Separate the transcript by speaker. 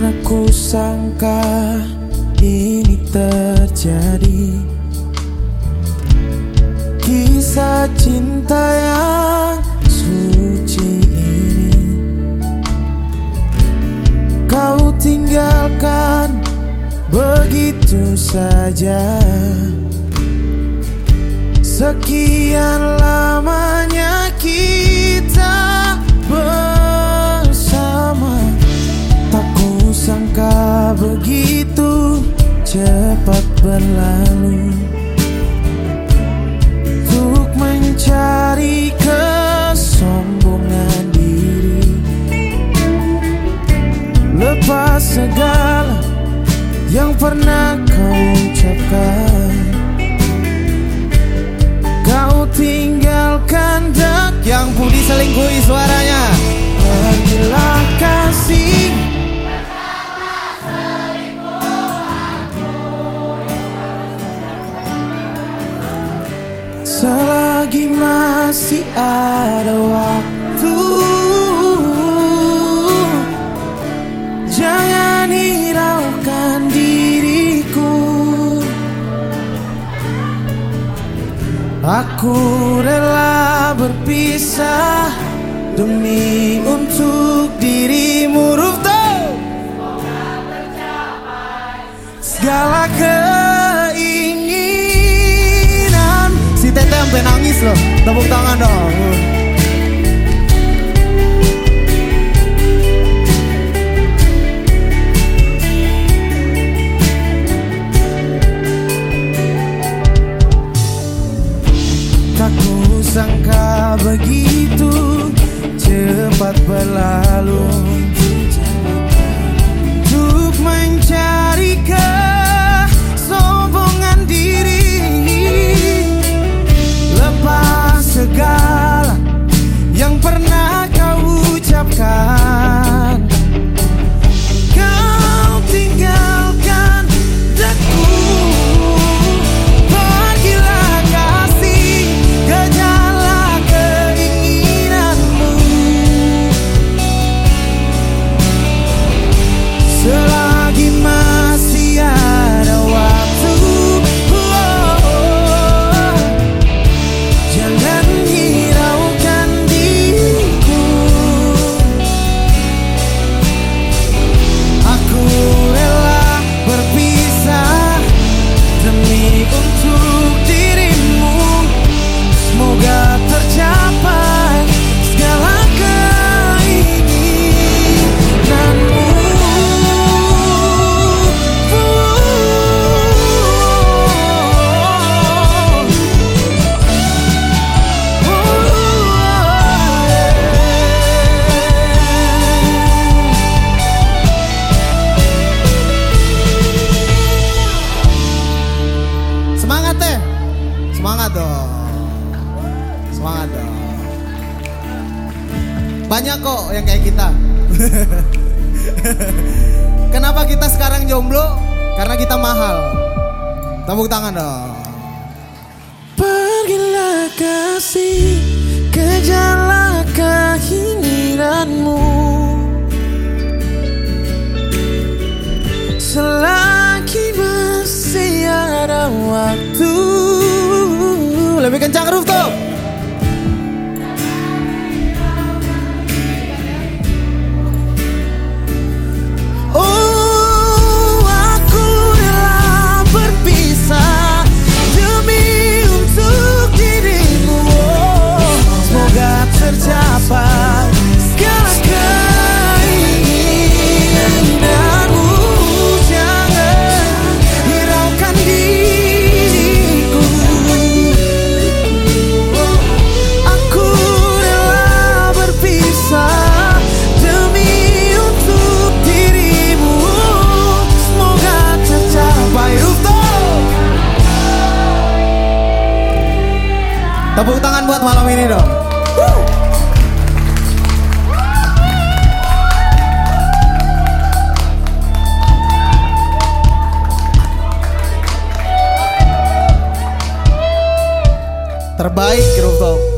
Speaker 1: Aku sangka ini terjadi, kisah cinta yang suci ini kau tinggalkan begitu saja. Sekian lamanya kita bersama, tak kusangka begitu cepat berlalu. Untuk mencari kesombongan diri, lepas segala yang pernah kau ucapkan, kau tinggalkan yang pudi selingkuhi suaranya. Pergilah kasih, selagi masih ada waktu, jangan hiraukan diriku. Aku rela berpisah demi untuk dirimu, Rufto. Segala keinginan. Si Tete sampai nangis loh, tepuk tangan dong. Tak kusangka begitu cepat berlalu. Untuk mencari kesombongan diri, lepas segala yang pernah kau ucapkan, kau tinggalkan daku. Pergilah kasih, kejarlah keinginanmu. Selagi masih ada waktu, jangan hiraukan diriku. Aku rela berpisah demi untuk dirimu. Semoga tercapai segala keinginanmu. Semangat teh, semangat dong, semangat dong. Banyak kok yang kayak kita. Kenapa kita sekarang jomblo? Karena kita mahal. Tepuk tangan dong. Pergilah kasih, kejarlah keinginanmu. Selagi masih ada waktu. Lebih kencang, Rufto. Oh, aku rela berpisah demi untuk dirimu. Semoga tercapai segala keinginanmu. Jangan hiraukan diriku. Aku rela berpisah demi untuk dirimu. Semoga tercapai, Rufto. Tepuk tangan buat malam ini dong. Terbaik, Rufto.